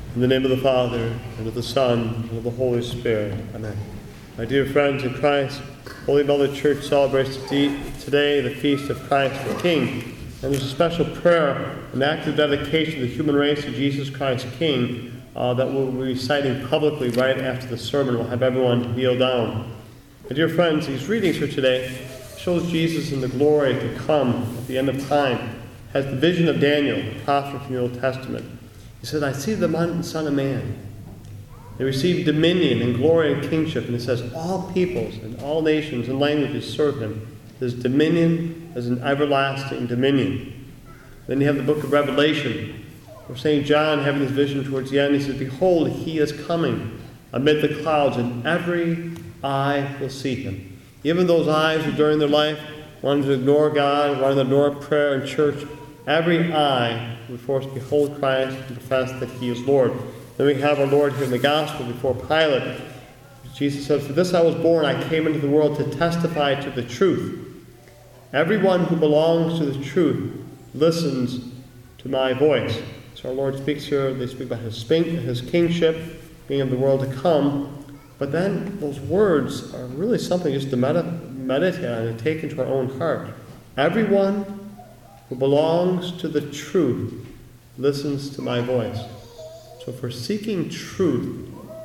In the name of the Father, and of the Son, and of the Holy Spirit. Amen. My dear friends in Christ, Holy Mother Church celebrates today the feast of Christ the King. And there's a special prayer, an act of dedication to the human race to Jesus Christ King that we'll be reciting publicly right after the sermon. We'll have everyone kneel down. My dear friends, these readings for today shows Jesus in the glory to come at the end of time, has the vision of Daniel, the prophet from the Old Testament. He said, I see the Son of Man. They receive dominion and glory and kingship. And it says, all peoples and all nations and languages serve him. His dominion is an everlasting dominion. Then you have the book of Revelation, where St. John, having this vision towards the end, he says, behold, he is coming amid the clouds, and every eye will see him. Even those eyes who during their life wanted to ignore God, wanted to ignore prayer and church, every eye will be forced to behold Christ and profess that he is Lord. Then we have our Lord here in the Gospel before Pilate. Jesus says, for this I was born, I came into the world to testify to the truth. Everyone who belongs to the truth listens to my voice. So our Lord speaks here, they speak about his kingship, being of the world to come. But then those words are really something just to meditate on and take into our own heart. Everyone who belongs to the truth listens to my voice. So if we're seeking truth,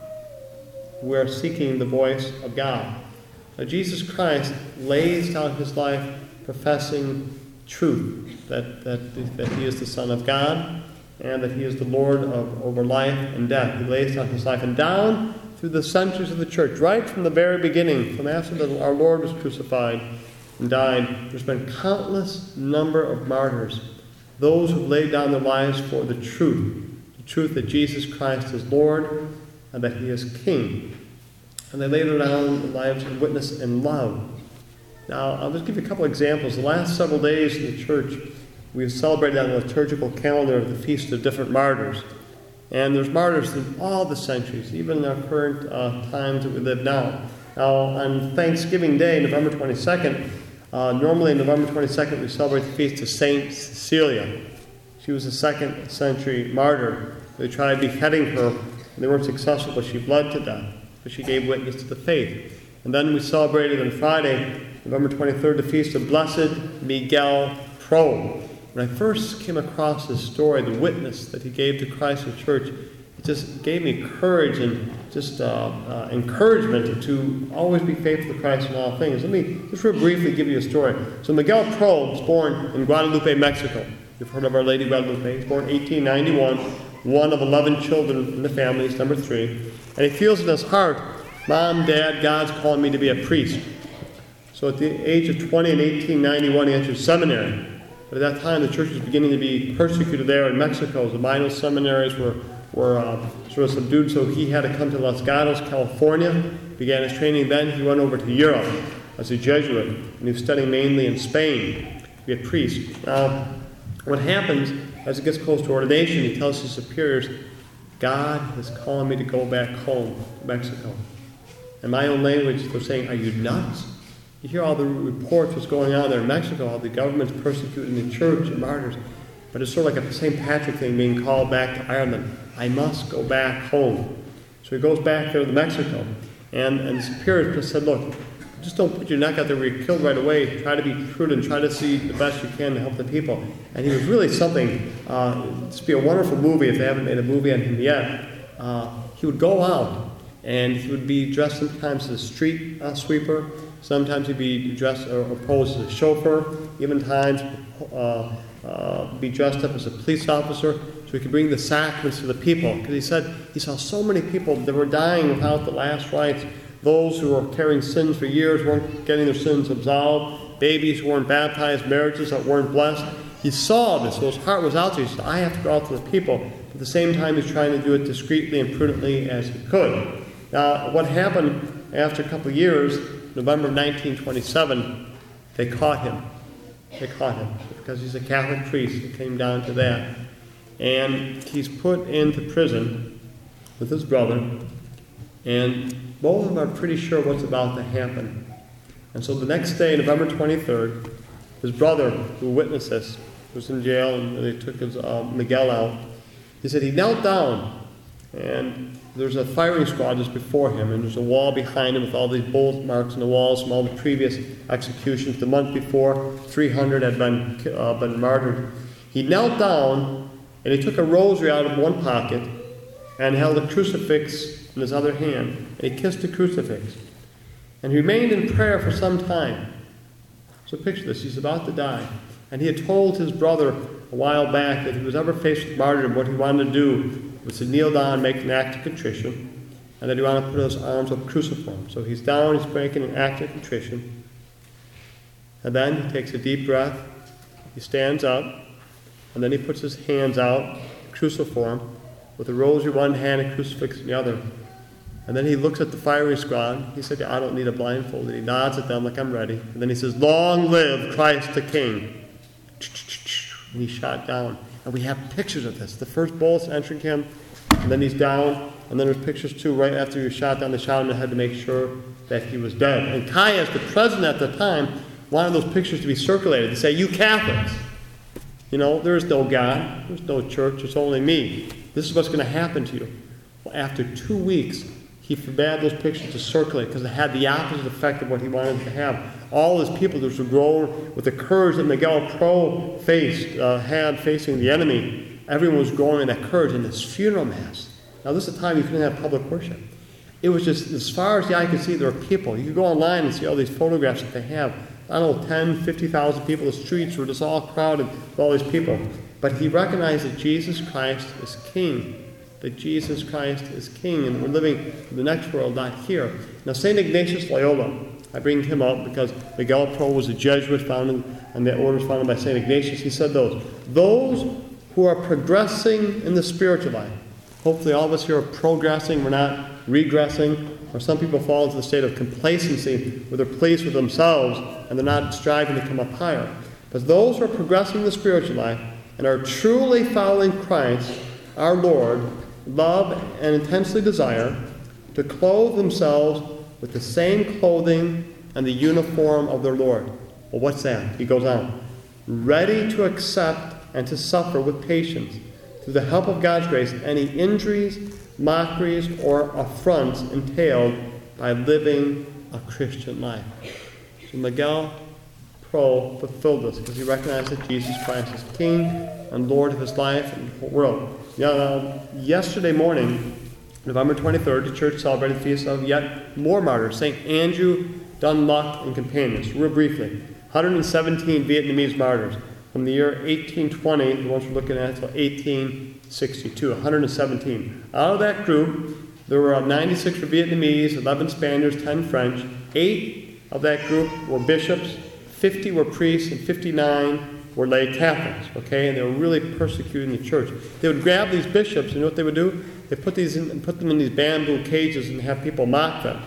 we're seeking the voice of God. Now, Jesus Christ lays down his life professing truth, that he is the Son of God and that he is the Lord over life and death. He lays down his life, and down through the centuries of the church, right from the very beginning, from after that our Lord was crucified and died, there's been countless number of martyrs, those who laid down their lives for the truth that Jesus Christ is Lord and that he is King. And they laid down their lives in witness and love. Now, I'll just give you a couple examples. The last several days in the church, we've celebrated on the liturgical calendar the feast of different martyrs. And there's martyrs in all the centuries, even in our current times that we live now. Now, on Thanksgiving Day, November 22nd, normally on November 22nd, we celebrate the feast of Saint Cecilia. She was a 2nd century martyr. They tried beheading her, and they weren't successful, but she bled to death. But she gave witness to the faith. And then we celebrated on Friday, November 23rd, the feast of Blessed Miguel Probe. When I first came across his story, the witness that he gave to Christ and church, it just gave me courage and just encouragement to always be faithful to Christ in all things. Let me just real briefly give you a story. So Miguel Probe was born in Guadalupe, Mexico. You've heard of Our Lady Guadalupe. He was born in 1891, one of 11 children in the family. He's number 3. And he feels in his heart, Mom, Dad, God's calling me to be a priest. So at the age of 20 in 1891, he entered seminary. But at that time, the church was beginning to be persecuted there in Mexico. The minor seminaries were sort of subdued, so he had to come to Los Gatos, California, began his training. Then he went over to Europe as a Jesuit, and he was studying mainly in Spain to be a priest. Now, what happens as it gets close to ordination, he tells his superiors, God is calling me to go back home to Mexico. In my own language, they're saying, are you nuts? You hear all the reports what's going on there in Mexico, how the government's persecuting the church and martyrs. But it's sort of like a St. Patrick thing being called back to Ireland. I must go back home. So he goes back there to Mexico. And the superior just said, look, just don't put your neck out there where you're killed right away. Try to be prudent. Try to see the best you can to help the people. And he was really something, this would be a wonderful movie if they haven't made a movie on him yet. He would go out and he would be dressed sometimes as a street sweeper. Sometimes he'd be dressed or posed as a chauffeur. Even times be dressed up as a police officer so he could bring the sacraments to the people. Because he said he saw so many people that were dying without the last rites. Those who were carrying sins for years weren't getting their sins absolved. Babies who weren't baptized. Marriages that weren't blessed. He saw this. So his heart was out there. He said, I have to go out to the people. At the same time, he's trying to do it discreetly and prudently as he could. Now, what happened after a couple of years, November of 1927, they caught him. They caught him because he's a Catholic priest. It came down to that. And he's put into prison with his brother. And both of them are pretty sure what's about to happen. And so the next day, November 23rd, his brother, who witnessed this, was in jail, and they took his Miguel out. He said he knelt down And there's a firing squad just before him, and there's a wall behind him with all these bullet marks in the walls from all the previous executions. The month before, 300 had been martyred. He knelt down, and he took a rosary out of one pocket and held a crucifix in his other hand. And he kissed the crucifix. And he remained in prayer for some time. So picture this. He's about to die. And he had told his brother a while back that if he was ever faced with martyrdom, what he wanted to do was to kneel down and make an act of contrition, and that he wanted to put his arms up cruciform. So he's down, he's making an act of contrition. And then he takes a deep breath, he stands up, and then he puts his hands out, cruciform, with a rosary in one hand and crucifix in the other. And then he looks at the firing squad. He said, I don't need a blindfold. And he nods at them like, I'm ready. And then he says, long live Christ the King. And he's shot down. And we have pictures of this. The first bullets entering him, and then he's down. And then there's pictures too, right after he was shot down, they shot him in the head to make sure that he was dead. And Caius, the president at the time, wanted those pictures to be circulated to say, you Catholics, there is no God, there's no church, it's only me. This is what's going to happen to you. Well, after 2 weeks, he forbade those pictures to circulate because it had the opposite effect of what he wanted to have. All his people just were growing with the courage that Miguel Pro had facing the enemy. Everyone was growing in that courage in this funeral mass. Now, this is a time you couldn't have public worship. It was just, as far as the eye could see, there were people. You could go online and see all these photographs that they have. I don't know, 10, 50,000 people. The streets were just all crowded with all these people. But he recognized that Jesus Christ is King. That Jesus Christ is King, and we're living in the next world, not here. Now, St. Ignatius Loyola, I bring him up because Miguel Pro was a Jesuit founded, and the order was founded by St. Ignatius. He said those who are progressing in the spiritual life, hopefully all of us here are progressing, we're not regressing, or some people fall into the state of complacency where they're pleased with themselves and they're not striving to come up higher. But those who are progressing in the spiritual life and are truly following Christ, our Lord, love and intensely desire to clothe themselves with the same clothing and the uniform of their Lord. Well, what's that? He goes on. Ready to accept and to suffer with patience, through the help of God's grace, any injuries, mockeries, or affronts entailed by living a Christian life. So Miguel Pro fulfilled this because he recognized that Jesus Christ is King and Lord of his life and the whole world. Yesterday morning, November 23rd, the church celebrated the feast of yet more martyrs, St. Andrew, Dunluck, and companions. Real briefly, 117 Vietnamese martyrs from the year 1820, the ones we're looking at, until 1862, 117. Out of that group, there were 96 were Vietnamese, 11 Spaniards, 10 French. 8 of that group were bishops, 50 were priests, and 59 were lay Catholics, okay? And they were really persecuting the church. They would grab these bishops, and you know what they would do? They put them in these bamboo cages and have people mock them.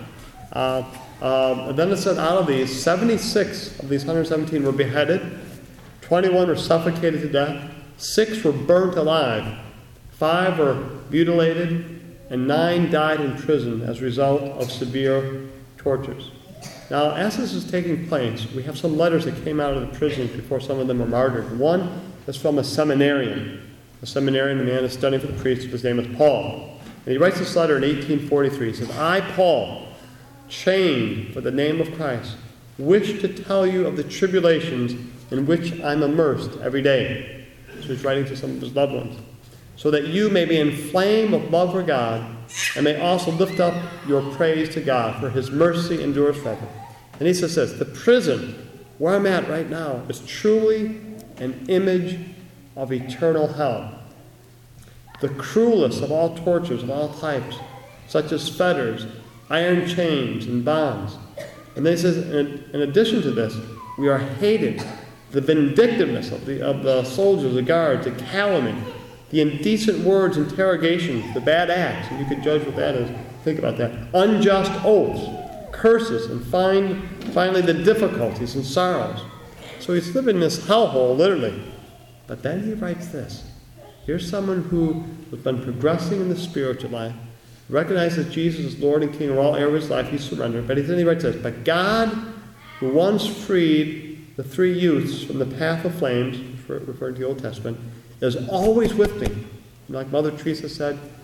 And then it said out of these, 76 of these 117 were beheaded, 21 were suffocated to death, 6 were burnt alive, 5 were mutilated, and 9 died in prison as a result of severe tortures. Now, as this is taking place, we have some letters that came out of the prisons before some of them were martyred. One is from a seminarian. A man is studying for the priesthood. His name is Paul. And he writes this letter in 1843. He says, I, Paul, chained for the name of Christ, wish to tell you of the tribulations in which I'm immersed every day. So he's writing to some of his loved ones. So that you may be inflamed with love for God, and may also lift up your praise to God, for his mercy endures forever. And he says this, the prison where I'm at right now is truly an image of eternal hell. The cruelest of all tortures of all types, such as fetters, iron chains, and bonds. And then he says, in addition to this, we are hated. The vindictiveness of the soldiers, the guards, the calumny, the indecent words, interrogations, the bad acts, and you can judge what that is. Think about that. Unjust oaths, curses, and finally the difficulties and sorrows. So he's living in this hellhole, literally. But then he writes this. Here's someone who has been progressing in the spiritual life, recognizes Jesus as Lord and King of all areas of his life, he's surrendered. But then he writes this, but God, who once freed the 3 youths from the path of flames, referring to the Old Testament, is always with me. Like Mother Teresa said,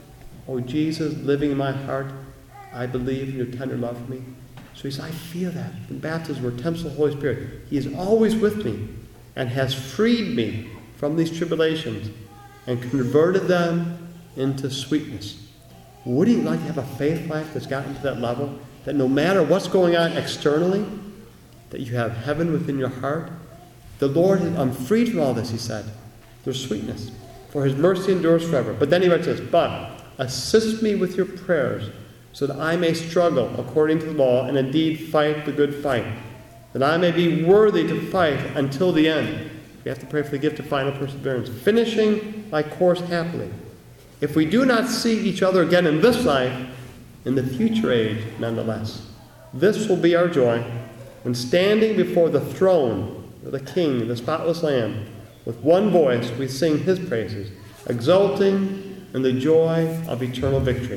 Oh, Jesus, living in my heart, I believe in your tender love for me. So he said, I feel that. In baptism, we're temples of the Holy Spirit. He is always with me and has freed me from these tribulations and converted them into sweetness. Wouldn't you like to have a faith life that's gotten to that level? That no matter what's going on externally, that you have heaven within your heart? The Lord, I'm freed from all this, he said. There's sweetness. For his mercy endures forever. But then he writes this, but assist me with your prayers, so that I may struggle according to the law and indeed fight the good fight, that I may be worthy to fight until the end. We have to pray for the gift of final perseverance, finishing my course happily. If we do not see each other again in this life, in the future age nonetheless. This will be our joy, and standing before the throne of the King, the spotless Lamb, with one voice we sing his praises, exulting in the joy of eternal victory.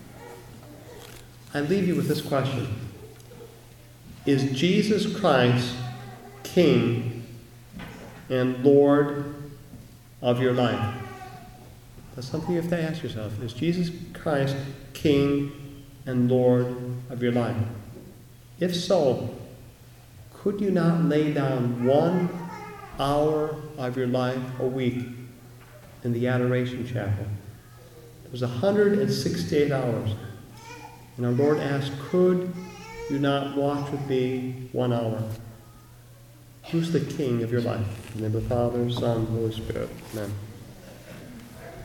I leave you with this question. Is Jesus Christ King and Lord of your life? That's something you have to ask yourself. Is Jesus Christ King and Lord of your life? If so, could you not lay down 1 hour of your life a week in the Adoration Chapel? There's 168 hours. And our Lord asked, could you not watch with me 1 hour? Who's the King of your life? In the name of the Father, Son, and Holy Spirit. Amen.